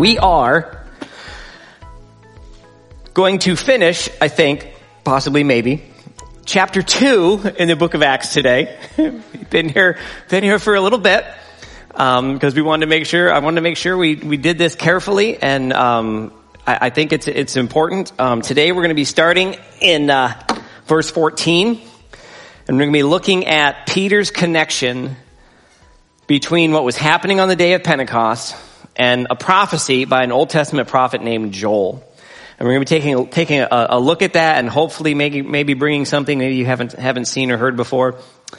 We are going to finish, I think, possibly maybe, chapter 2 in the book of Acts today. We've been here for a little bit, because I wanted to make sure we did this carefully, and I think it's important. Today we're going to be starting in verse 14, and we're going to be looking at Peter's connection between what was happening on the day of Pentecost and a prophecy by an Old Testament prophet named Joel. And we're going to be taking a look at that, and hopefully maybe bringing something maybe you haven't seen or heard before.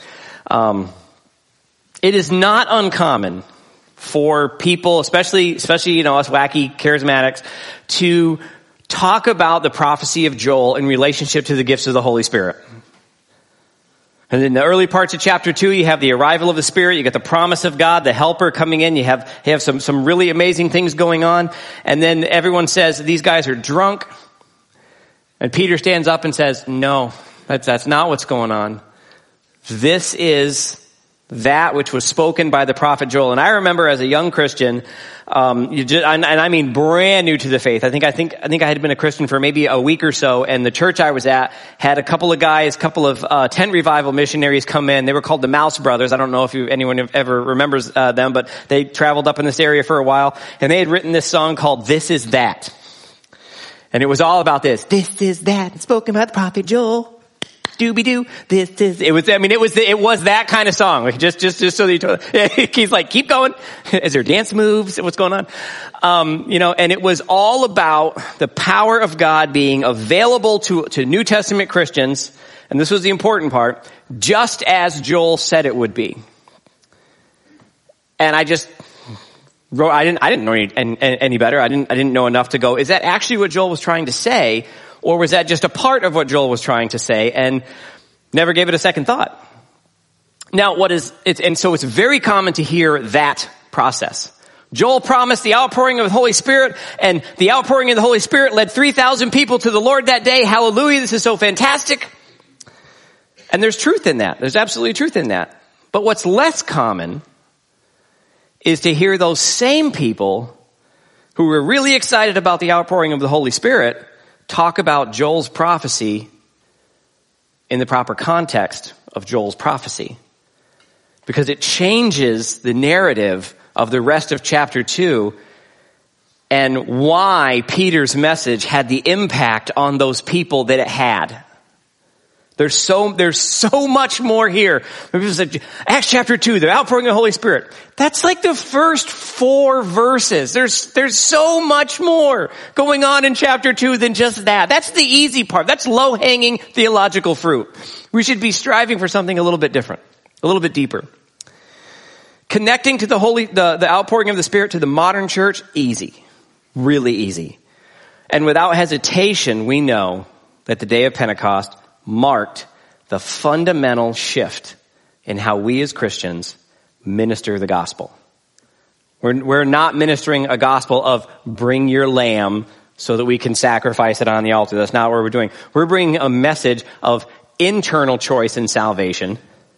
It is not uncommon for people, especially us wacky charismatics, to talk about the prophecy of Joel in relationship to the gifts of the Holy Spirit. And in the early parts of chapter 2, you have the arrival of the Spirit, you get the promise of God, the helper coming in, you have some really amazing things going on, and then everyone says these guys are drunk. And Peter stands up and says, no, that's not what's going on. This is that which was spoken by the prophet Joel. And I remember as a young Christian, I mean brand new to the faith. I think I had been a Christian for maybe a week or so, and the church I was at had a couple of tent revival missionaries come in. They were called the Mouse Brothers. I don't know if anyone ever remembers them, but they traveled up in this area for a while, and they had written this song called "This Is That," and it was all about this. This is that spoken by the prophet Joel. Dooby-doo, it was that kind of song. Like just so that he's like, keep going. Is there dance moves? What's going on? And it was all about the power of God being available to New Testament Christians. And this was the important part, just as Joel said it would be. And I just wrote, I didn't know any better. I didn't know enough to go, is that actually what Joel was trying to say? Or was that just a part of what Joel was trying to say, and never gave it a second thought? Now, so it's very common to hear that process. Joel promised the outpouring of the Holy Spirit, and the outpouring of the Holy Spirit led 3,000 people to the Lord that day. Hallelujah, this is so fantastic. And there's truth in that. There's absolutely truth in that. But what's less common is to hear those same people who were really excited about the outpouring of the Holy Spirit talk about Joel's prophecy in the proper context of Joel's prophecy. Because it changes the narrative of the rest of chapter 2 and why Peter's message had the impact on those people that it had. There's so much more here. Acts chapter 2, the outpouring of the Holy Spirit. That's like the first 4 verses. There's so much more going on in chapter 2 than just that. That's the easy part. That's low-hanging theological fruit. We should be striving for something a little bit different, a little bit deeper. Connecting to the outpouring of the Spirit to the modern church, easy. Really easy. And without hesitation, we know that the day of Pentecost marked the fundamental shift in how we as Christians minister the gospel. We're not ministering a gospel of bring your lamb so that we can sacrifice it on the altar. That's not what we're doing. We're bringing a message of internal choice and salvation,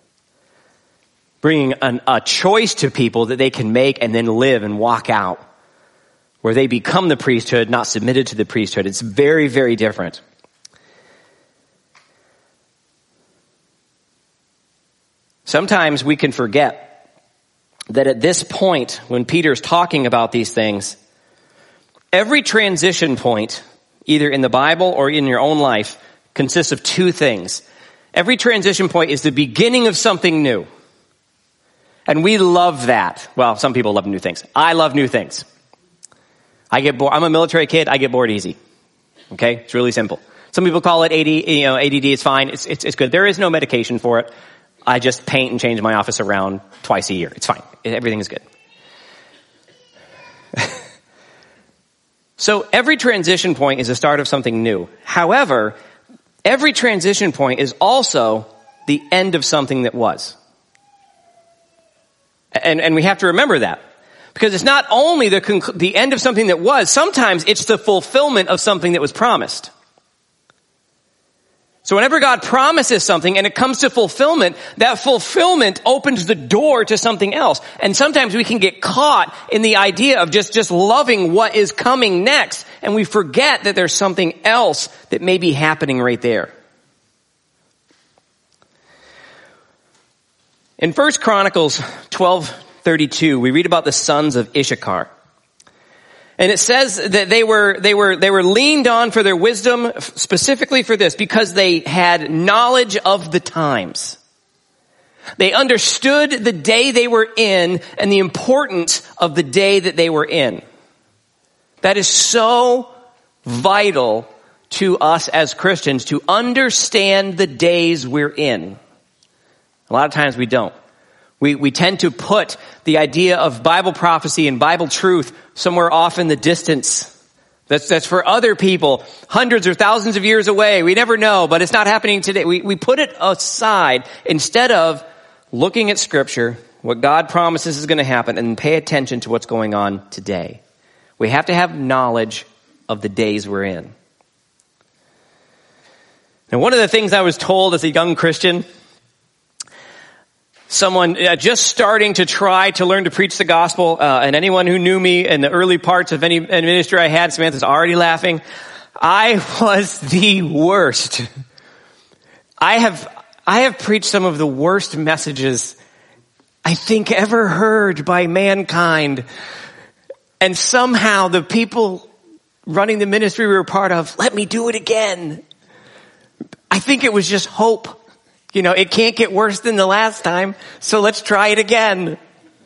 bringing a choice to people that they can make and then live and walk out, where they become the priesthood, not submitted to the priesthood. It's very, very different. Sometimes we can forget that at this point, when Peter's talking about these things, every transition point, either in the Bible or in your own life, consists of 2 things. Every transition point is the beginning of something new. And we love that. Well, some people love new things. I love new things. I get bored. I'm a military kid. I get bored easy. Okay? It's really simple. Some people call it ADD. It's fine. It's good. There is no medication for it. I just paint and change my office around twice a year. It's fine. Everything is good. So every transition point is the start of something new. However, every transition point is also the end of something that was. And we have to remember that. Because it's not only the end of something that was, sometimes it's the fulfillment of something that was promised. So whenever God promises something and it comes to fulfillment, that fulfillment opens the door to something else. And sometimes we can get caught in the idea of just loving what is coming next, and we forget that there's something else that may be happening right there. In 1 Chronicles 12:32, we read about the sons of Issachar. And it says that they were leaned on for their wisdom, specifically for this, because they had knowledge of the times. They understood the day they were in and the importance of the day that they were in. That is so vital to us as Christians, to understand the days we're in. A lot of times we don't. We tend to put the idea of Bible prophecy and Bible truth somewhere off in the distance. That's for other people, hundreds or thousands of years away. We never know, but it's not happening today. We put it aside instead of looking at Scripture, what God promises is going to happen, and pay attention to what's going on today. We have to have knowledge of the days we're in. And one of the things I was told as a young Christian, someone just starting to try to learn to preach the gospel, and anyone who knew me in the early parts of any ministry I had, Samantha's already laughing, I was the worst. I have preached some of the worst messages I think ever heard by mankind. And somehow the people running the ministry we were part of let me do it again. I think it was just hope. You know, it can't get worse than the last time, so let's try it again.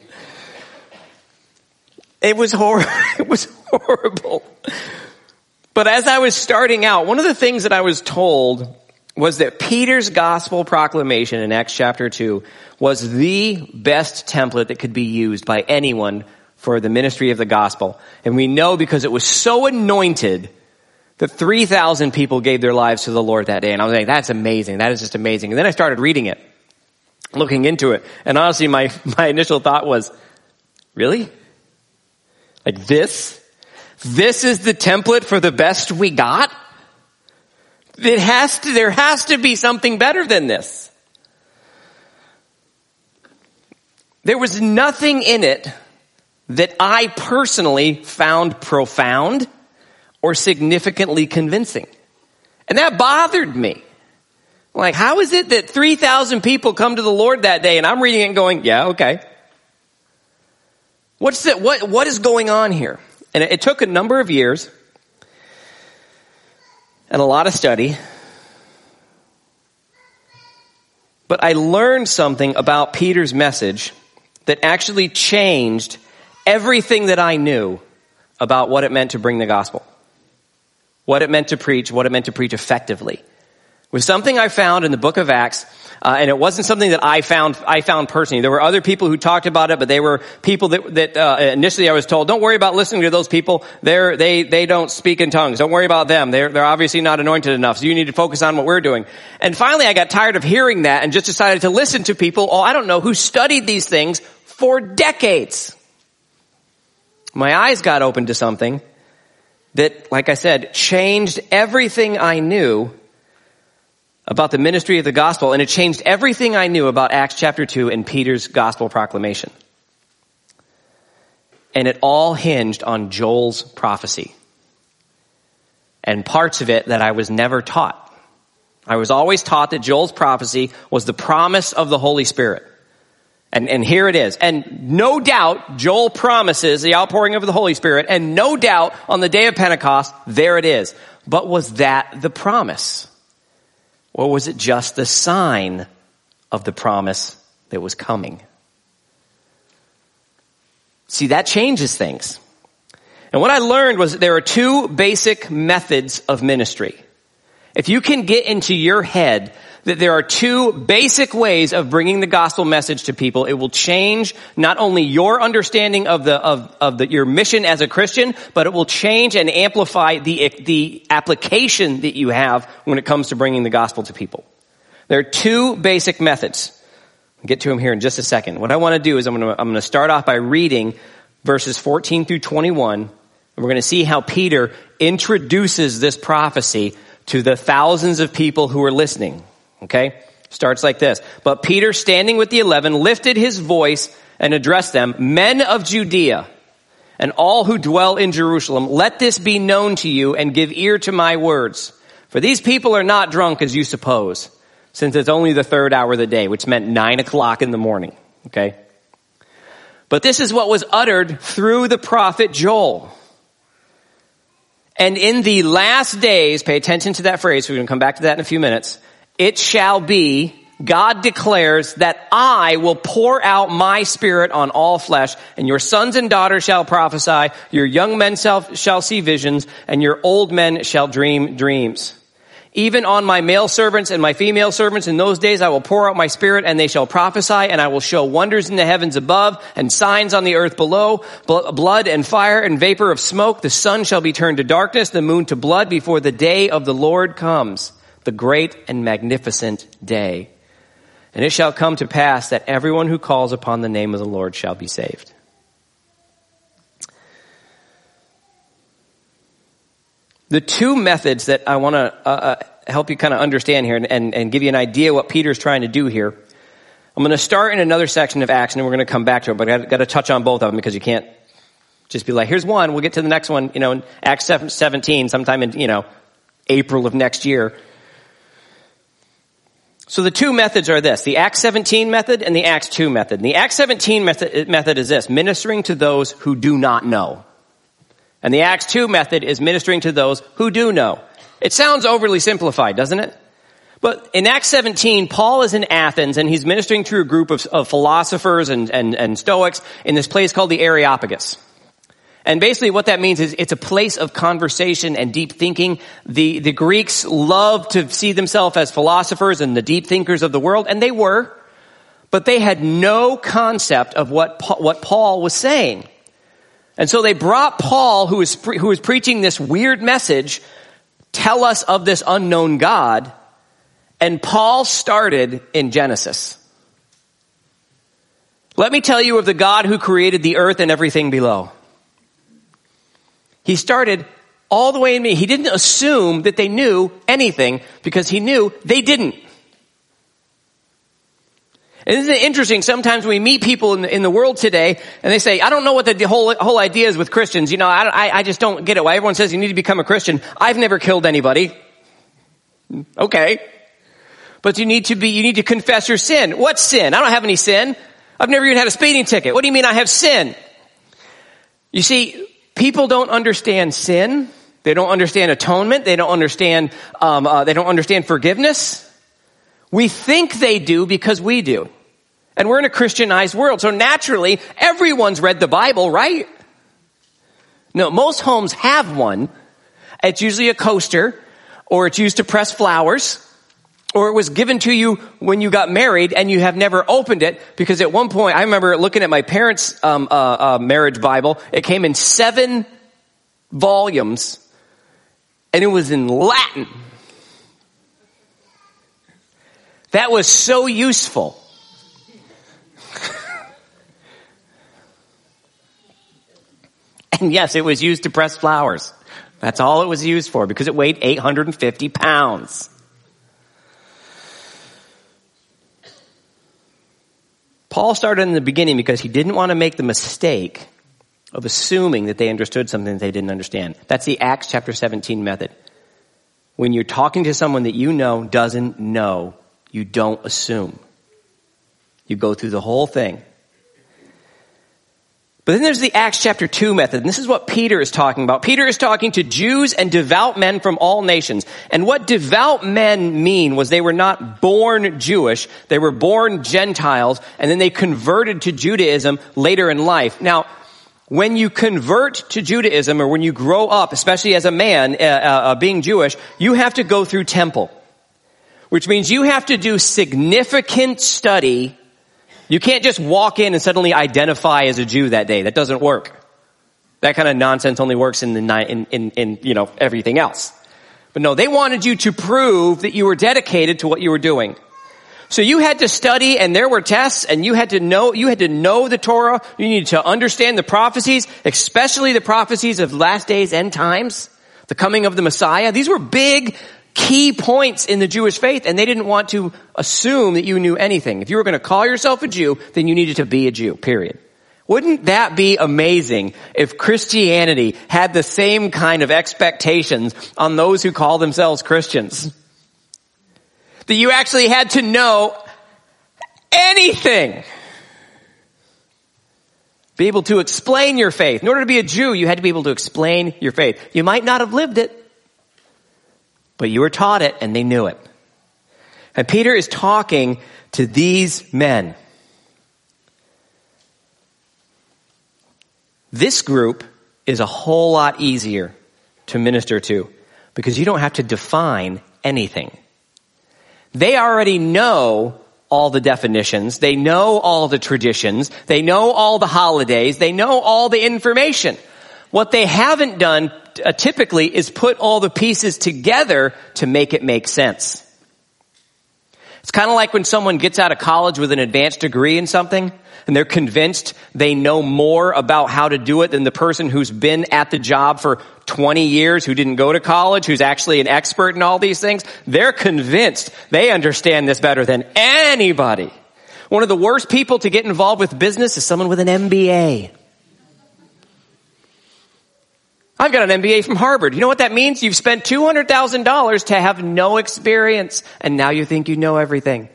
It was horrible. But as I was starting out, one of the things that I was told was that Peter's gospel proclamation in Acts chapter 2 was the best template that could be used by anyone for the ministry of the gospel. And we know because it was so anointed that 3,000 people gave their lives to the Lord that day. And I was like, that's amazing. That is just amazing. And then I started reading it, looking into it. And honestly, my initial thought was, really? Like this? This is the template for the best we got? There has to be something better than this. There was nothing in it that I personally found profound or significantly convincing. And that bothered me. Like, how is it that 3,000 people come to the Lord that day and I'm reading it and going, yeah, okay. What is going on here? And it took a number of years and a lot of study. But I learned something about Peter's message that actually changed everything that I knew about what it meant to bring the gospel. What it meant to preach effectively. It was something I found in the book of Acts, and it wasn't something that I found personally. There were other people who talked about it, but they were people that initially I was told, don't worry about listening to those people. They don't speak in tongues. Don't worry about them. They're obviously not anointed enough, so you need to focus on what we're doing. And finally I got tired of hearing that and just decided to listen to people, I don't know, who studied these things for decades. My eyes got open to something that, like I said, changed everything I knew about the ministry of the gospel, and it changed everything I knew about Acts chapter 2 and Peter's gospel proclamation. And it all hinged on Joel's prophecy. And parts of it that I was never taught. I was always taught that Joel's prophecy was the promise of the Holy Spirit. And here it is. And no doubt, Joel promises the outpouring of the Holy Spirit. And no doubt, on the day of Pentecost, there it is. But was that the promise? Or was it just the sign of the promise that was coming? See, that changes things. And what I learned was that there are two basic methods of ministry. If you can get into your head that there are two basic ways of bringing the gospel message to people, it will change not only your understanding of your mission as a Christian, but it will change and amplify the application that you have when it comes to bringing the gospel to people. There are two basic methods. I'll get to them here in just a second. What I want to do is I'm going to start off by reading verses 14 through 21, and we're going to see how Peter introduces this prophecy to the thousands of people who were listening. Okay? Starts like this. But Peter, standing with the 11, lifted his voice and addressed them, "Men of Judea, and all who dwell in Jerusalem, let this be known to you and give ear to my words. For these people are not drunk as you suppose, since it's only the third hour of the day," which meant 9 o'clock in the morning. Okay? "But this is what was uttered through the prophet Joel. And in the last days," pay attention to that phrase, we're going to come back to that in a few minutes, "it shall be, God declares, that I will pour out my spirit on all flesh, and your sons and daughters shall prophesy, your young men shall see visions, and your old men shall dream dreams. Even on my male servants and my female servants in those days I will pour out my spirit, and they shall prophesy, and I will show wonders in the heavens above and signs on the earth below, blood and fire and vapor of smoke. The sun shall be turned to darkness, the moon to blood, before the day of the Lord comes, the great and magnificent day. And it shall come to pass that everyone who calls upon the name of the Lord shall be saved." The two methods that I want to help you kind of understand here and give you an idea what Peter's trying to do here. I'm going to start in another section of Acts, and we're going to come back to it, but I've got to touch on both of them because you can't just be like, here's one, we'll get to the next one, in Acts 17, sometime in, April of next year. So the two methods are this, the Acts 17 method and the Acts 2 method. And the Acts 17 method is this, ministering to those who do not know. And the Acts 2 method is ministering to those who do know. It sounds overly simplified, doesn't it? But in Acts 17, Paul is in Athens, and he's ministering to a group of philosophers and Stoics in this place called the Areopagus. And basically what that means is it's a place of conversation and deep thinking. The Greeks loved to see themselves as philosophers and the deep thinkers of the world, and they were, but they had no concept of what Paul was saying. And so they brought Paul, who was preaching this weird message, tell us of this unknown God, and Paul started in Genesis. Let me tell you of the God who created the earth and everything below. He started all the way in me. He didn't assume that they knew anything because he knew they didn't. And isn't it interesting? Sometimes we meet people in the world today and they say, I don't know what the whole idea is with Christians. I just don't get it. Why everyone says you need to become a Christian. I've never killed anybody. Okay. But you need to confess your sin. What sin? I don't have any sin. I've never even had a speeding ticket. What do you mean I have sin? You see, people don't understand sin. They don't understand atonement. They don't understand forgiveness. We think they do because we do. And we're in a Christianized world. So naturally, everyone's read the Bible, right? No, most homes have one. It's usually a coaster, or it's used to press flowers, or it was given to you when you got married and you have never opened it, because at one point, I remember looking at my parents' marriage Bible. It came in 7 volumes, and it was in Latin. That was so useful. And yes, it was used to press flowers. That's all it was used for, because it weighed 850 pounds. Paul started in the beginning because he didn't want to make the mistake of assuming that they understood something that they didn't understand. That's the Acts chapter 17 method. When you're talking to someone that you know doesn't know, you don't assume. You go through the whole thing. But then there's the Acts chapter 2 method, and this is what Peter is talking about. Peter is talking to Jews and devout men from all nations. And what devout men mean was they were not born Jewish, they were born Gentiles, and then they converted to Judaism later in life. Now, when you convert to Judaism, or when you grow up, especially as a man, being Jewish, you have to go through temple. Which means you have to do significant study. You can't just walk in and suddenly identify as a Jew that day. That doesn't work. That kind of nonsense only works in everything else. But no, they wanted you to prove that you were dedicated to what you were doing. So you had to study, and there were tests, and you had to know the Torah. You needed to understand the prophecies, especially the prophecies of last days, end times, the coming of the Messiah. These were big key points in the Jewish faith, and they didn't want to assume that you knew anything. If you were going to call yourself a Jew, then you needed to be a Jew, period. Wouldn't that be amazing if Christianity had the same kind of expectations on those who call themselves Christians? That you actually had to know anything. Be able to explain your faith. In order to be a Jew, you had to be able to explain your faith. You might not have lived it, but you were taught it and they knew it. And Peter is talking to these men. This group is a whole lot easier to minister to because you don't have to define anything. They already know all the definitions. They know all the traditions. They know all the holidays. They know all the information. What they haven't done typically is put all the pieces together to make it make sense. It's kind of like when someone gets out of college with an advanced degree in something and they're convinced they know more about how to do it than the person who's been at the job for 20 years, who didn't go to college, who's actually an expert in all these things. They're convinced they understand this better than anybody. One of the worst people to get involved with business is someone with an MBA. I've got an MBA from Harvard. You know what that means? You've spent $200,000 to have no experience, and now you think you know everything.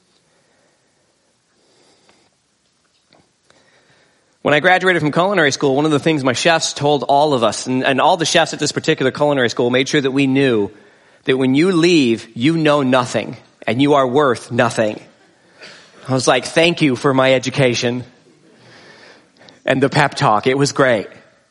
When I graduated from culinary school, one of the things my chefs told all of us, and all the chefs at this particular culinary school made sure that we knew that when you leave, you know nothing, and you are worth nothing. I was like, thank you for my education and the pep talk. It was great.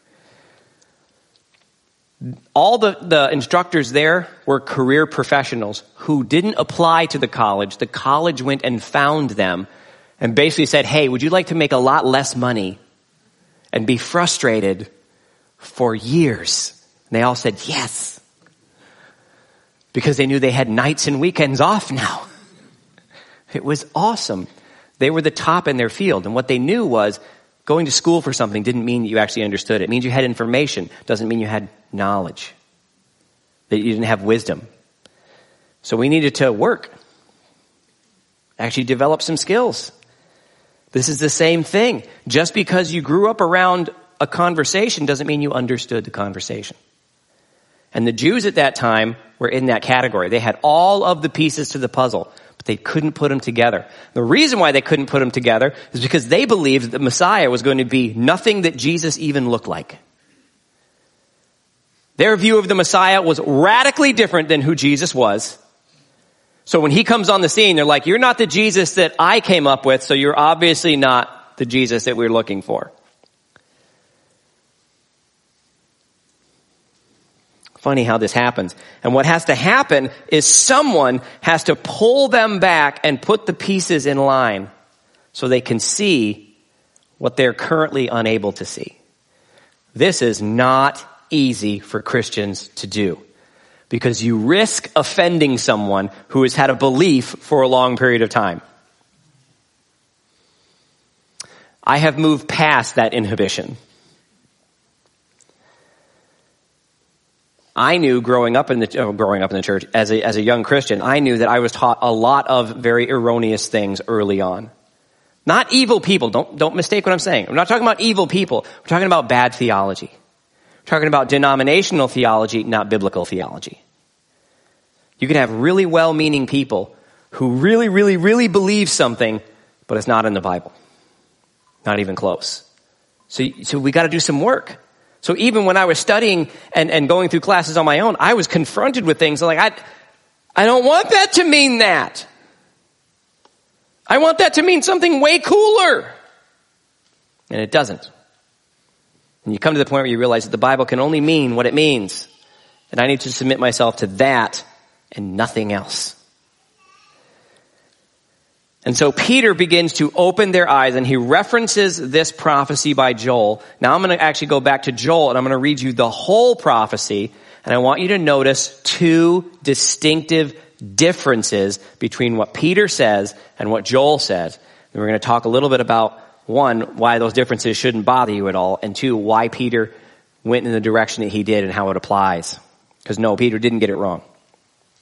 All the instructors there were career professionals who didn't apply to the college. The college went and found them and basically said, hey, would you like to make a lot less money and be frustrated for years? And they all said yes, because they knew they had nights and weekends off now. It was awesome. They were the top in their field. And what they knew was going to school for something didn't mean that you actually understood it. It means you had information. Doesn't mean you had knowledge, that you didn't have wisdom. So we needed to work, actually develop some skills. This is the same thing. Just because you grew up around a conversation doesn't mean you understood the conversation. And the Jews at that time were in that category. They had all of the pieces to the puzzle, but they couldn't put them together. The reason why they couldn't put them together is because they believed that the Messiah was going to be nothing that Jesus even looked like. Their view of the Messiah was radically different than who Jesus was. So when he comes on the scene, they're like, you're not the Jesus that I came up with, so you're obviously not the Jesus that we're looking for. Funny how this happens. And what has to happen is someone has to pull them back and put the pieces in line so they can see what they're currently unable to see. This is not easy for Christians to do, because you risk offending someone who has had a belief for a long period of time. I have moved past that inhibition. I knew growing up in the church as a young Christian, I knew that I was taught a lot of very erroneous things early on. Not evil people. Don't mistake what I'm saying. I'm not talking about evil people. We're talking about bad theology. We're talking about denominational theology, not biblical theology. You can have really well-meaning people who really, really, really believe something, but it's not in the Bible. Not even close. So we got to do some work. So even when I was studying and going through classes on my own, I was confronted with things like, I don't want that to mean that. I want that to mean something way cooler. And it doesn't. And you come to the point where you realize that the Bible can only mean what it means. And I need to submit myself to that and nothing else. And so Peter begins to open their eyes, and he references this prophecy by Joel. Now I'm going to actually go back to Joel, and I'm going to read you the whole prophecy. And I want you to notice two distinctive differences between what Peter says and what Joel says. And we're going to talk a little bit about, one, why those differences shouldn't bother you at all, and two, why Peter went in the direction that he did and how it applies. Because no, Peter didn't get it wrong.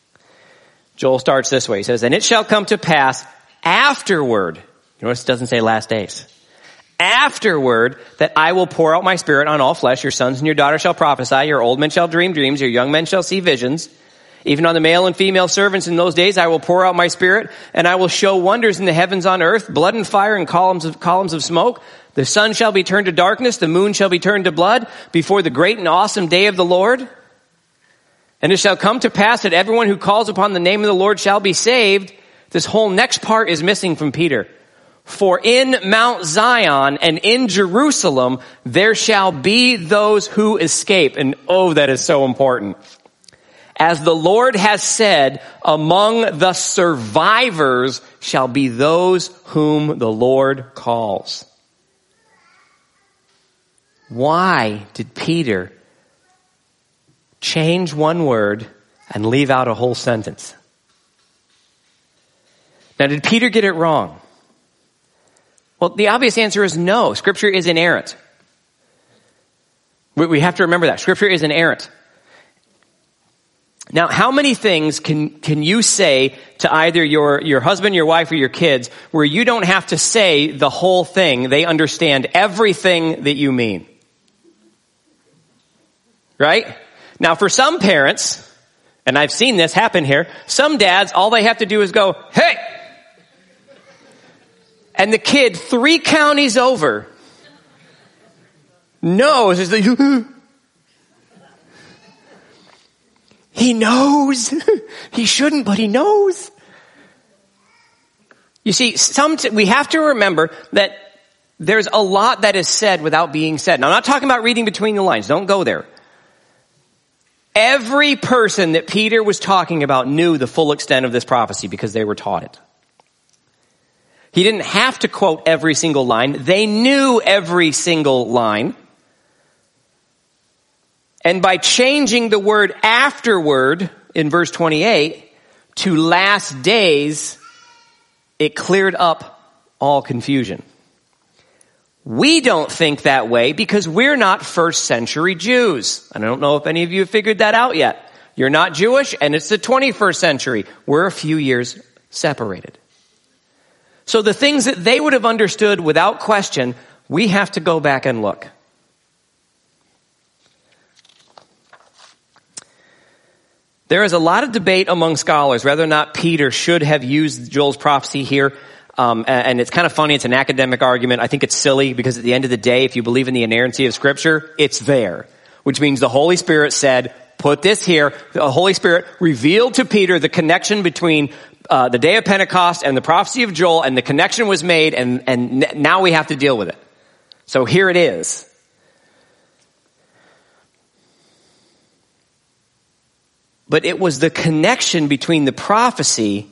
Joel starts this way. He says, and it shall come to pass afterward. You notice it doesn't say last days. Afterward, that I will pour out my spirit on all flesh. Your sons and your daughters shall prophesy. Your old men shall dream dreams. Your young men shall see visions. Even on the male and female servants in those days, I will pour out my spirit, and I will show wonders in the heavens on earth, blood and fire and columns of smoke. The sun shall be turned to darkness. The moon shall be turned to blood before the great and awesome day of the Lord. And it shall come to pass that everyone who calls upon the name of the Lord shall be saved. This whole next part is missing from Peter. For in Mount Zion and in Jerusalem, there shall be those who escape. And oh, that is so important. As the Lord has said, among the survivors shall be those whom the Lord calls. Why did Peter change one word and leave out a whole sentence? Now, did Peter get it wrong? Well, the obvious answer is no. Scripture is inerrant. We have to remember that. Scripture is inerrant. Now, how many things can you say to either your husband, your wife, or your kids where you don't have to say the whole thing? They understand everything that you mean. Right? Now, for some parents, and I've seen this happen here, some dads, all they have to do is go, hey! And the kid 3 counties over knows, he knows. He shouldn't, but he knows. You see, we have to remember that there's a lot that is said without being said. Now, I'm not talking about reading between the lines. Don't go there. Every person that Peter was talking about knew the full extent of this prophecy because they were taught it. He didn't have to quote every single line. They knew every single line. And by changing the word afterward in verse 28 to last days, it cleared up all confusion. We don't think that way because we're not first century Jews. I don't know if any of you have figured that out yet. You're not Jewish and it's the 21st century. We're a few years separated. So the things that they would have understood without question, we have to go back and look. There is a lot of debate among scholars whether or not Peter should have used Joel's prophecy here. And it's kind of funny. It's an academic argument. I think it's silly because at the end of the day, if you believe in the inerrancy of Scripture, it's there. Which means the Holy Spirit said, put this here. The Holy Spirit revealed to Peter the connection between the day of Pentecost and the prophecy of Joel, and the connection was made, and now we have to deal with it. So here it is. But it was the connection between the prophecy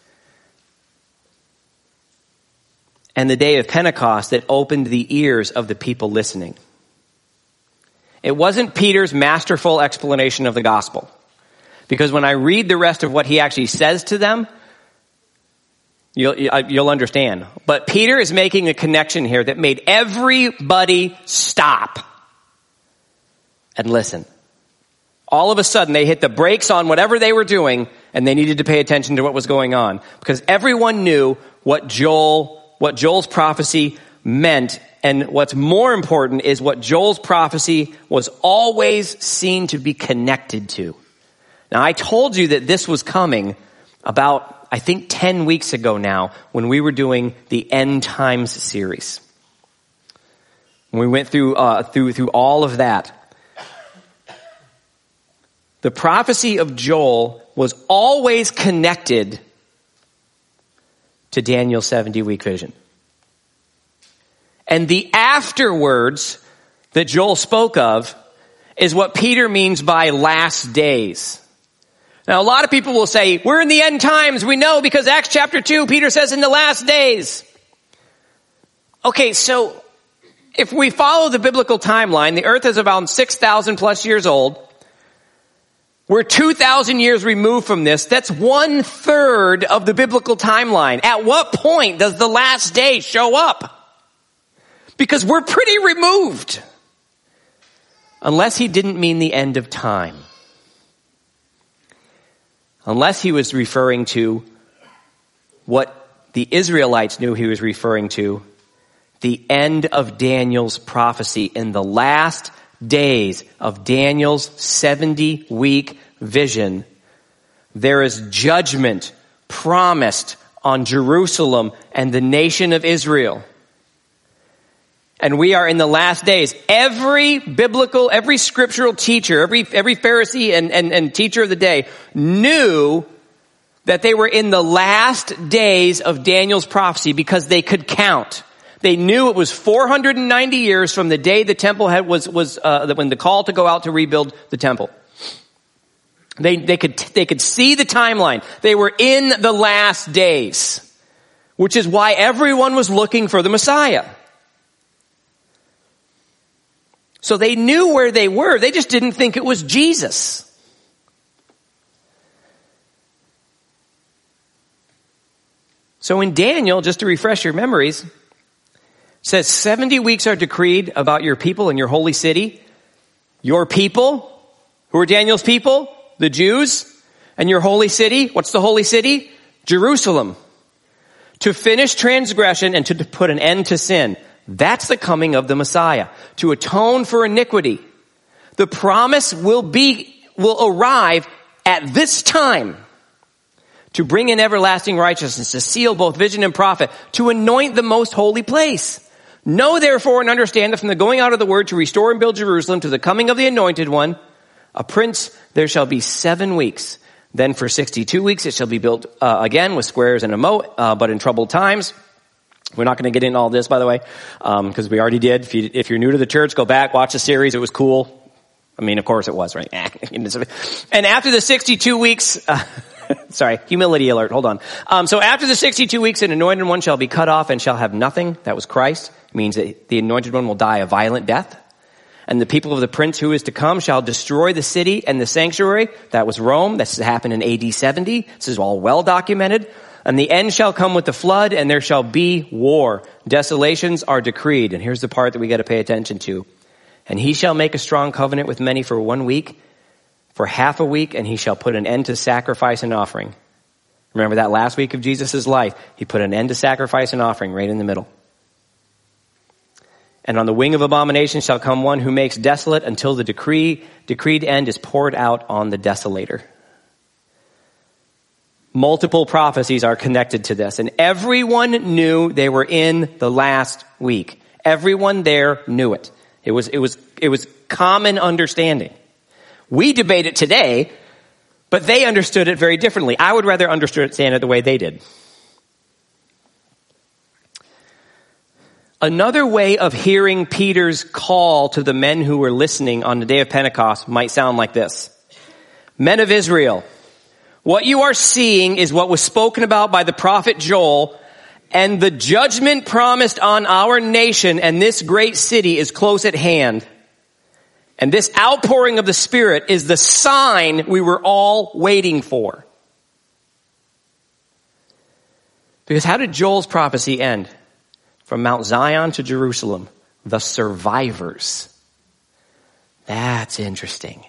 and the day of Pentecost that opened the ears of the people listening. It wasn't Peter's masterful explanation of the gospel. Because when I read the rest of what he actually says to them, you'll understand. But Peter is making a connection here that made everybody stop and listen. All of a sudden, they hit the brakes on whatever they were doing, and they needed to pay attention to what was going on. Because everyone knew what Joel's prophecy meant, and what's more important is what Joel's prophecy was always seen to be connected to. Now, I told you that this was coming about, I think, 10 weeks ago now, when we were doing the End Times series. We went through all of that. The prophecy of Joel was always connected to Daniel's 70-week vision. And the afterwards that Joel spoke of is what Peter means by last days. Now, a lot of people will say, we're in the end times. We know because Acts chapter 2, Peter says in the last days. Okay, so if we follow the biblical timeline, the earth is about 6,000 plus years old. We're 2,000 years removed from this. That's 1/3 of the biblical timeline. At what point does the last day show up? Because we're pretty removed. Unless he didn't mean the end of time. unless he was referring to what the Israelites knew he was referring to, the end of Daniel's prophecy. In the last days of Daniel's 70-week vision, there is judgment promised on Jerusalem and the nation of Israel. And we are in the last days. Every scriptural teacher, every Pharisee and teacher of the day knew that they were in the last days of Daniel's prophecy because they could count. They knew it was 490 years from the day the temple was when the call to go out to rebuild the temple. They could see the timeline. They were in the last days, which is why everyone was looking for the Messiah. So they knew where they were. They just didn't think it was Jesus. So in Daniel, just to refresh your memories, says 70 weeks are decreed about your people and your holy city. Your people, who are Daniel's people, the Jews, and your holy city. What's the holy city? Jerusalem. To finish transgression and to put an end to sin. That's the coming of the Messiah. To atone for iniquity. The promise will arrive at this time. To bring in everlasting righteousness, to seal both vision and prophet, to anoint the most holy place. Know therefore and understand that from the going out of the word to restore and build Jerusalem to the coming of the anointed one, a prince, there shall be 7 weeks. Then for 62 weeks it shall be built again with squares and a moat, but in troubled times. We're not going to get into all this, by the way, because we already did. If you're new to the church, go back, watch the series. It was cool. I mean, of course it was, right? And after the 62 weeks, sorry, humility alert, hold on. So after the 62 weeks, an anointed one shall be cut off and shall have nothing. That was Christ. It means that the anointed one will die a violent death. And the people of the prince who is to come shall destroy the city and the sanctuary. That was Rome. This happened in AD 70. This is all well documented. And the end shall come with the flood, and there shall be war. Desolations are decreed. And here's the part that we got to pay attention to. And he shall make a strong covenant with many for 1 week, for half a week, and he shall put an end to sacrifice and offering. Remember that last week of Jesus' life? He put an end to sacrifice and offering right in the middle. And on the wing of abomination shall come one who makes desolate until the decreed end is poured out on the desolator. Multiple prophecies are connected to this, and everyone knew they were in the last week. Everyone there knew it. It was common understanding. We debate it today, but they understood it very differently. I would rather understand it the way they did. Another way of hearing Peter's call to the men who were listening on the day of Pentecost might sound like this. Men of Israel, what you are seeing is what was spoken about by the prophet Joel, and the judgment promised on our nation and this great city is close at hand. And this outpouring of the Spirit is the sign we were all waiting for. Because how did Joel's prophecy end? From Mount Zion to Jerusalem, the survivors. That's interesting.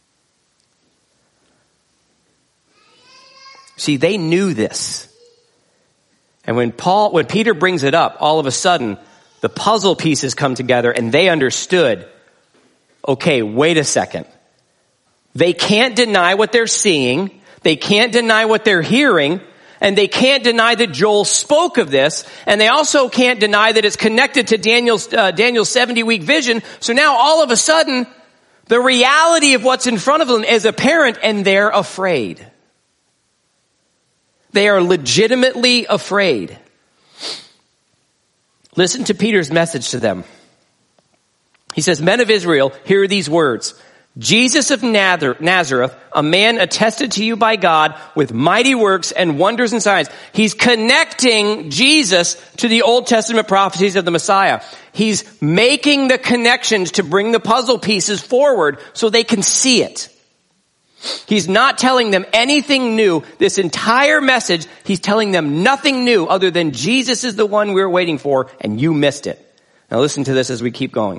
See, they knew this. And when Peter brings it up, all of a sudden, the puzzle pieces come together and they understood, okay, wait a second. They can't deny what they're seeing. They can't deny what they're hearing. And they can't deny that Joel spoke of this. And they also can't deny that it's connected to Daniel's 70-week vision. So now all of a sudden, the reality of what's in front of them is apparent and they're afraid. They are legitimately afraid. Listen to Peter's message to them. He says, men of Israel, hear these words. Jesus of Nazareth, a man attested to you by God with mighty works and wonders and signs. He's connecting Jesus to the Old Testament prophecies of the Messiah. He's making the connections to bring the puzzle pieces forward so they can see it. He's not telling them anything new. This entire message, he's telling them nothing new other than Jesus is the one we're waiting for and you missed it. Now listen to this as we keep going.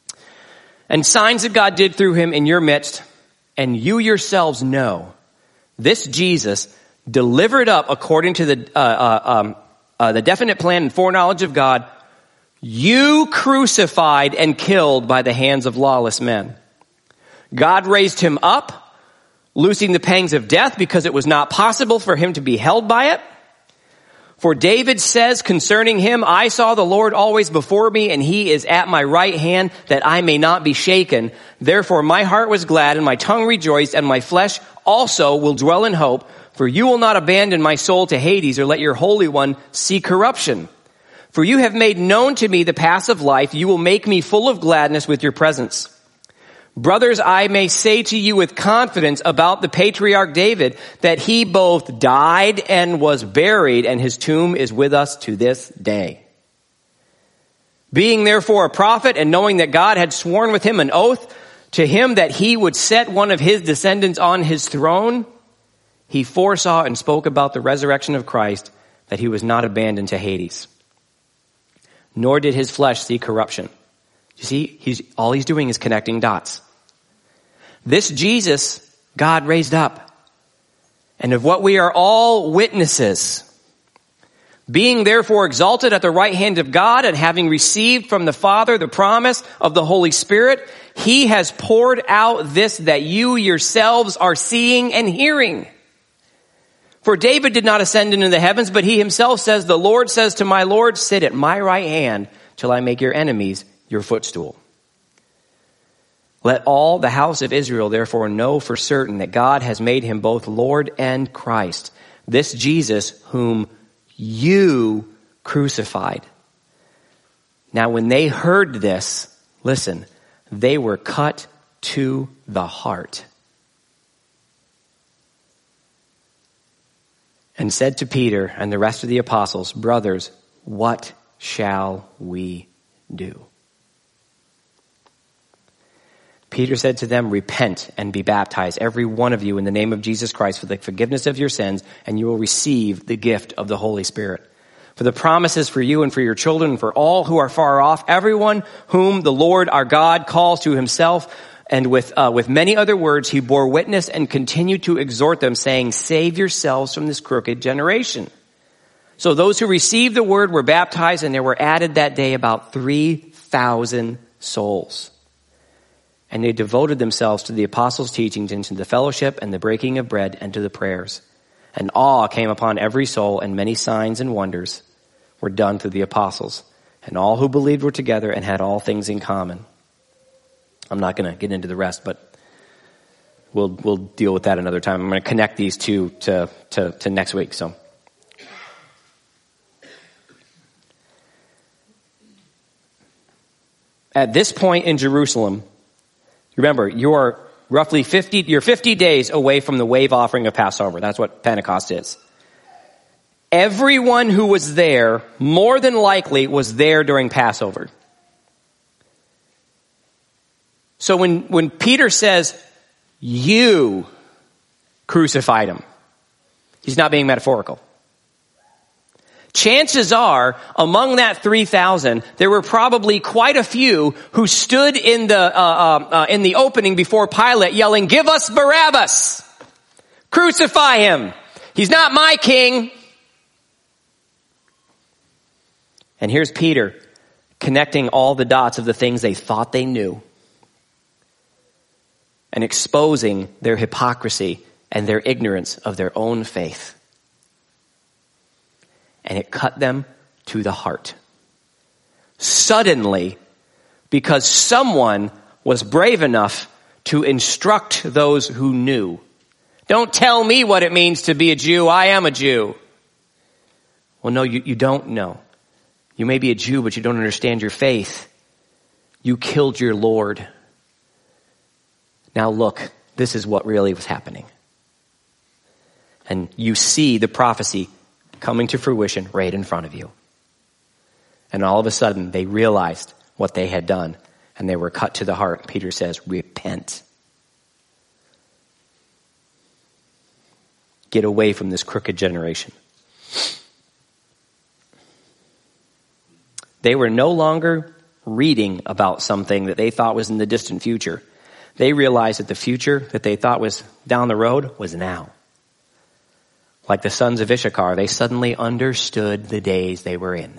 And signs that God did through him in your midst, and you yourselves know this Jesus, delivered up according to the definite plan and foreknowledge of God, you crucified and killed by the hands of lawless men. God raised him up, loosing the pangs of death because it was not possible for him to be held by it. For David says concerning him, I saw the Lord always before me, and he is at my right hand, that I may not be shaken. Therefore my heart was glad, and my tongue rejoiced, and my flesh also will dwell in hope. For you will not abandon my soul to Hades, or let your Holy One see corruption. For you have made known to me the paths of life. You will make me full of gladness with your presence. Brothers, I may say to you with confidence about the patriarch David, that he both died and was buried, and his tomb is with us to this day. Being therefore a prophet, and knowing that God had sworn with him an oath to him that he would set one of his descendants on his throne, he foresaw and spoke about the resurrection of Christ, that he was not abandoned to Hades. Nor did his flesh see corruption. You see, all he's doing is connecting dots. This Jesus, God raised up, and of what we are all witnesses. Being therefore exalted at the right hand of God, and having received from the Father the promise of the Holy Spirit, he has poured out this that you yourselves are seeing and hearing. For David did not ascend into the heavens, but he himself says, the Lord says to my Lord, sit at my right hand till I make your enemies your footstool. Let all the house of Israel therefore know for certain that God has made him both Lord and Christ, this Jesus whom you crucified. Now when they heard this, listen, they were cut to the heart and said to Peter and the rest of the apostles, brothers, what shall we do? Peter said to them, repent and be baptized, every one of you, in the name of Jesus Christ for the forgiveness of your sins, and you will receive the gift of the Holy Spirit. For the promises for you and for your children and for all who are far off, everyone whom the Lord our God calls to himself. And with many other words, he bore witness and continued to exhort them, saying, save yourselves from this crooked generation. So those who received the word were baptized, and there were added that day about 3,000 souls. And they devoted themselves to the apostles' teachings and to the fellowship and the breaking of bread and to the prayers. And awe came upon every soul, and many signs and wonders were done through the apostles. And all who believed were together and had all things in common. I'm not going to get into the rest, but we'll deal with that another time. I'm going to connect these two to next week. So, at this point in Jerusalem, remember, you're 50 days away from the wave offering of Passover. That's what Pentecost is. Everyone who was there, more than likely, was there during Passover. So when Peter says, you crucified him, he's not being metaphorical. Chances are, among that 3,000, there were probably quite a few who stood in the opening before Pilate yelling, give us Barabbas! Crucify him! He's not my king! And here's Peter connecting all the dots of the things they thought they knew and exposing their hypocrisy and their ignorance of their own faith. And it cut them to the heart. Suddenly, because someone was brave enough to instruct those who knew. Don't tell me what it means to be a Jew. I am a Jew. Well, no, you don't know. You may be a Jew, but you don't understand your faith. You killed your Lord. Now look, this is what really was happening. And you see the prophecy coming to fruition right in front of you. And all of a sudden, they realized what they had done, and they were cut to the heart. Peter says, repent. Get away from this crooked generation. They were no longer reading about something that they thought was in the distant future. They realized that the future that they thought was down the road was now. Like the sons of Issachar, they suddenly understood the days they were in.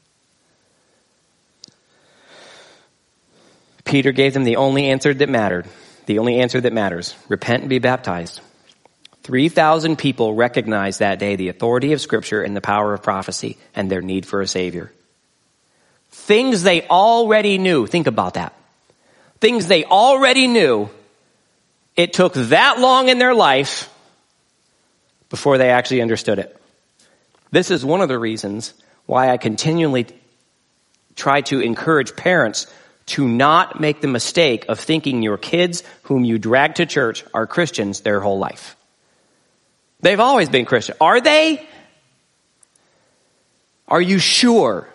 Peter gave them the only answer that mattered. The only answer that matters. Repent and be baptized. 3,000 people recognized that day the authority of Scripture and the power of prophecy and their need for a Savior. Things they already knew. Think about that. Things they already knew. It took that long in their life before they actually understood it. This is one of the reasons why I continually try to encourage parents to not make the mistake of thinking your kids whom you drag to church are Christians their whole life. They've always been Christian. Are they? Are you sure?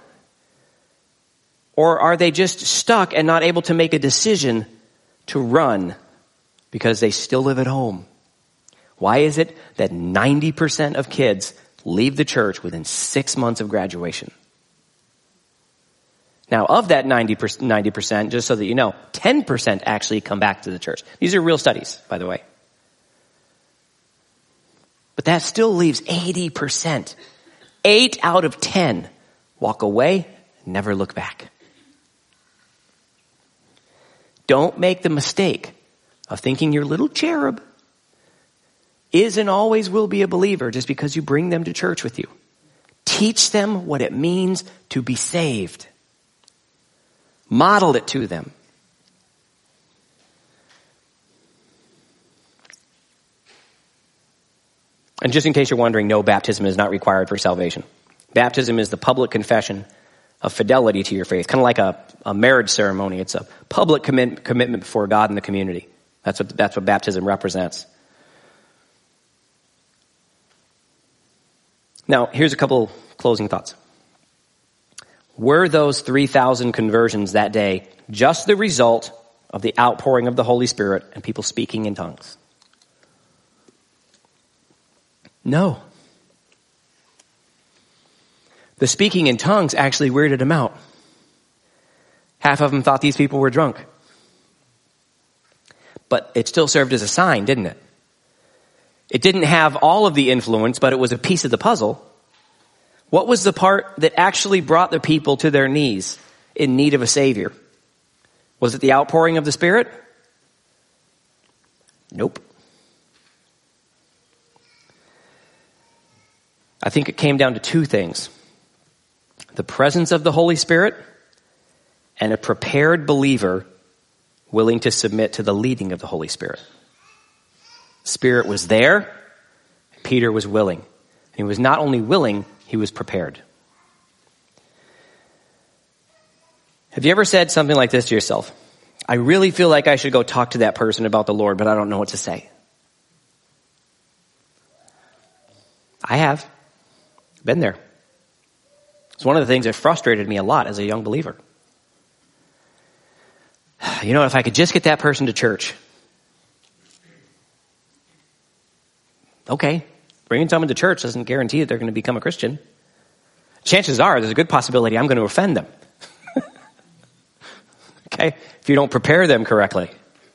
Or are they just stuck and not able to make a decision to run because they still live at home? Why is it that 90% of kids leave the church within 6 months of graduation? Now, of that 90%, just so that you know, 10% actually come back to the church. These are real studies, by the way. But that still leaves 80%. 8 out of 10 walk away and never look back. Don't make the mistake of thinking your little cherub is and always will be a believer just because you bring them to church with you. Teach them what it means to be saved. Model it to them. And just in case you're wondering, no, baptism is not required for salvation. Baptism is the public confession of fidelity to your faith, kind of like a marriage ceremony. It's a public commitment before God and the community. That's what baptism represents. Now, here's a couple closing thoughts. Were those 3,000 conversions that day just the result of the outpouring of the Holy Spirit and people speaking in tongues? No. The speaking in tongues actually weirded them out. Half of them thought these people were drunk. But it still served as a sign, didn't it? It didn't have all of the influence, but it was a piece of the puzzle. What was the part that actually brought the people to their knees in need of a Savior? Was it the outpouring of the Spirit? Nope. I think it came down to two things. The presence of the Holy Spirit and a prepared believer willing to submit to the leading of the Holy Spirit. Spirit was there. Peter was willing. And he was not only willing, he was prepared. Have you ever said something like this to yourself? I really feel like I should go talk to that person about the Lord, but I don't know what to say. I have. Been there. It's one of the things that frustrated me a lot as a young believer. You know, if I could just get that person to church. Okay, bringing someone to church doesn't guarantee that they're going to become a Christian. Chances are there's a good possibility I'm going to offend them. Okay, if you don't prepare them correctly.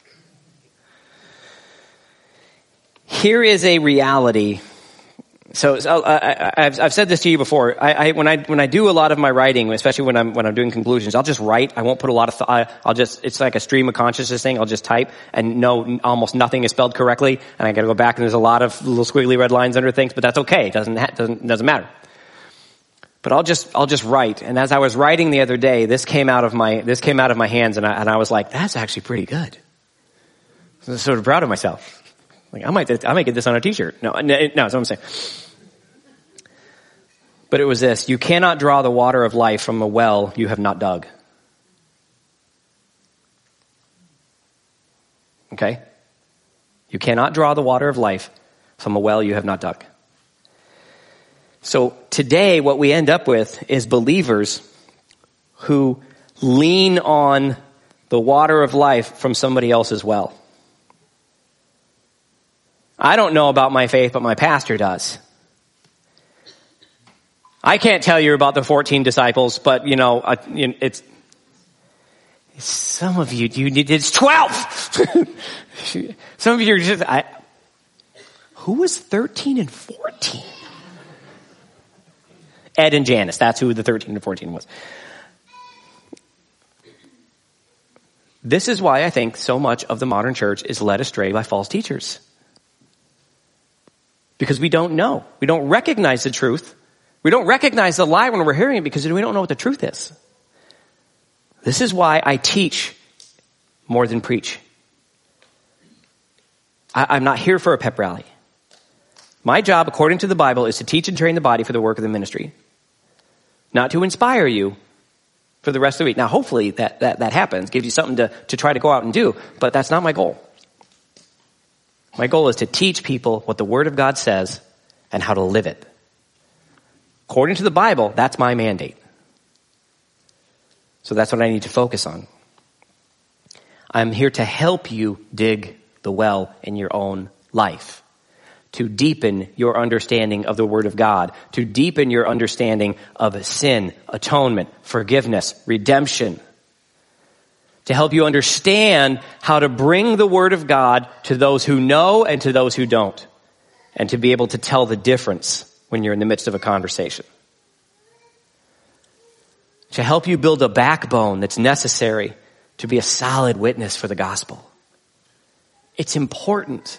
Here is a reality. So I've said this to you before. When I do a lot of my writing, especially when I'm doing conclusions, I'll just write. I won't put a lot of it's like a stream of consciousness thing. I'll just type and know almost nothing is spelled correctly, and I got to go back and there's a lot of little squiggly red lines under things, but that's okay. It doesn't matter. But I'll just write. And as I was writing the other day, this came out of my hands, and I was like, that's actually pretty good. I was sort of proud of myself. Like I might get this on a t-shirt. No, that's what I'm saying. But it was this: you cannot draw the water of life from a well you have not dug. Okay? You cannot draw the water of life from a well you have not dug. So today what we end up with is believers who lean on the water of life from somebody else's well. I don't know about my faith, but my pastor does. I can't tell you about the 14 disciples, but it's some of you. It's 12. Some of you are just. Who was 13 and 14? Ed and Janice, that's who the 13 and 14 was. This is why I think so much of the modern church is led astray by false teachers. Because we don't know. We don't recognize the truth. We don't recognize the lie when we're hearing it because we don't know what the truth is. This is why I teach more than preach. I'm not here for a pep rally. My job, according to the Bible, is to teach and train the body for the work of the ministry. Not to inspire you for the rest of the week. Now, hopefully that happens, gives you something to try to go out and do, but that's not my goal. My goal is to teach people what the Word of God says and how to live it. According to the Bible, that's my mandate. So that's what I need to focus on. I'm here to help you dig the well in your own life, to deepen your understanding of the Word of God, to deepen your understanding of sin, atonement, forgiveness, redemption, to help you understand how to bring the Word of God to those who know and to those who don't, and to be able to tell the difference when you're in the midst of a conversation. To help you build a backbone that's necessary to be a solid witness for the gospel. It's important.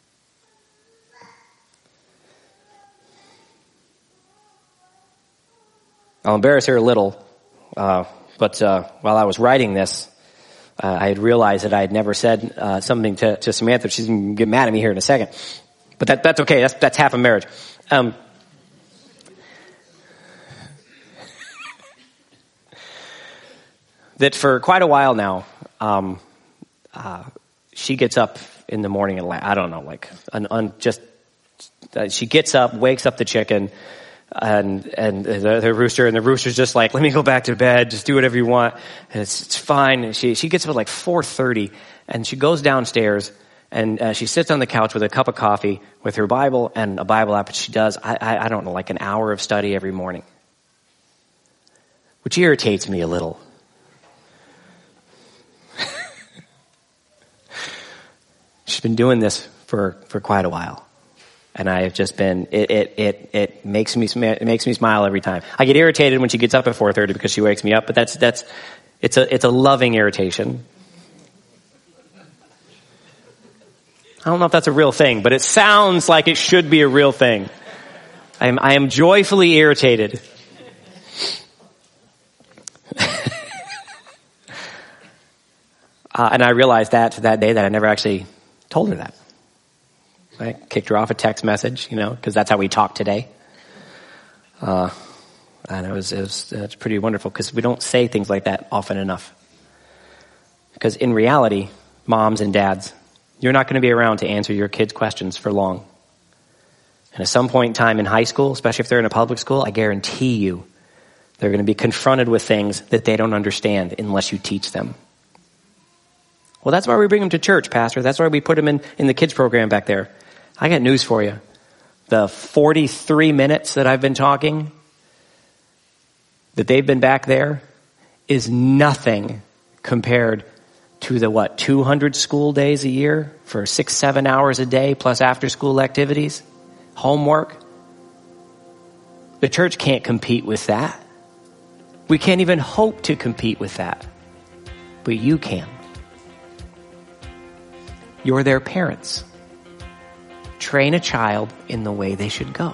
I'll embarrass her a little, but while I was writing this, I had realized that I had never said something to Samantha. She's going to get mad at me here in a second. But that's okay. That's half a marriage. That for quite a while now, she gets up in the morning and I don't know, she gets up, wakes up the chicken, and the rooster, and the rooster's just like, let me go back to bed, just do whatever you want, and it's fine. And she gets up at like 4:30, and she goes downstairs, and she sits on the couch with a cup of coffee, with her Bible and a Bible app, and she does, I don't know, like an hour of study every morning, which irritates me a little. She's been doing this for quite a while. And I have just been, it makes me smile every time. I get irritated when she gets up at 4:30 because she wakes me up, but it's a loving irritation. I don't know if that's a real thing, but it sounds like it should be a real thing. I am joyfully irritated. And I realized that day that I never actually told her that. I kicked her off a text message, because that's how we talk today. And it's pretty wonderful because we don't say things like that often enough. Because in reality, moms and dads, you're not going to be around to answer your kids' questions for long. And at some point in time in high school, especially if they're in a public school, I guarantee you they're going to be confronted with things that they don't understand unless you teach them. Well, that's why we bring them to church, Pastor. That's why we put them in the kids program back there. I got news for you. The 43 minutes that I've been talking, that they've been back there, is nothing compared to the 200 school days a year for 6-7 hours a day plus after school activities, homework. The church can't compete with that. We can't even hope to compete with that. But you can. You're their parents. Train a child in the way they should go.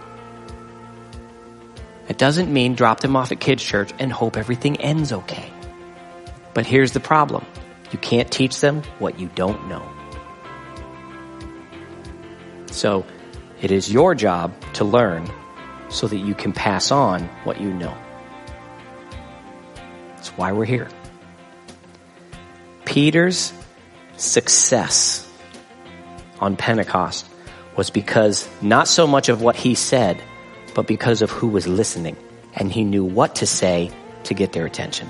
It doesn't mean drop them off at kids' church and hope everything ends okay. But here's the problem. You can't teach them what you don't know. So it is your job to learn so that you can pass on what you know. That's why we're here. Peter's success on Pentecost was because not so much of what he said, but because of who was listening, and he knew what to say to get their attention.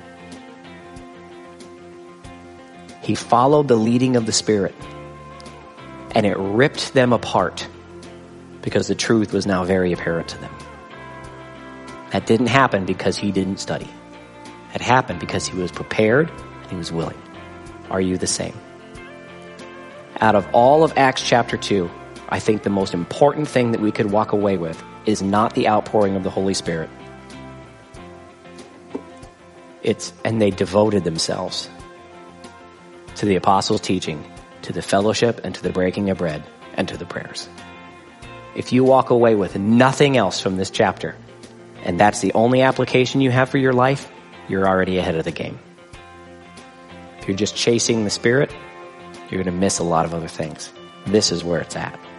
He followed the leading of the Spirit, and it ripped them apart because the truth was now very apparent to them. That didn't happen because he didn't study. It happened because he was prepared and he was willing. Are you the same? Out of all of Acts chapter 2, I think the most important thing that we could walk away with is not the outpouring of the Holy Spirit. And they devoted themselves to the apostles' teaching, to the fellowship, and to the breaking of bread, and to the prayers. If you walk away with nothing else from this chapter, and that's the only application you have for your life, you're already ahead of the game. If you're just chasing the Spirit, you're going to miss a lot of other things. This is where it's at.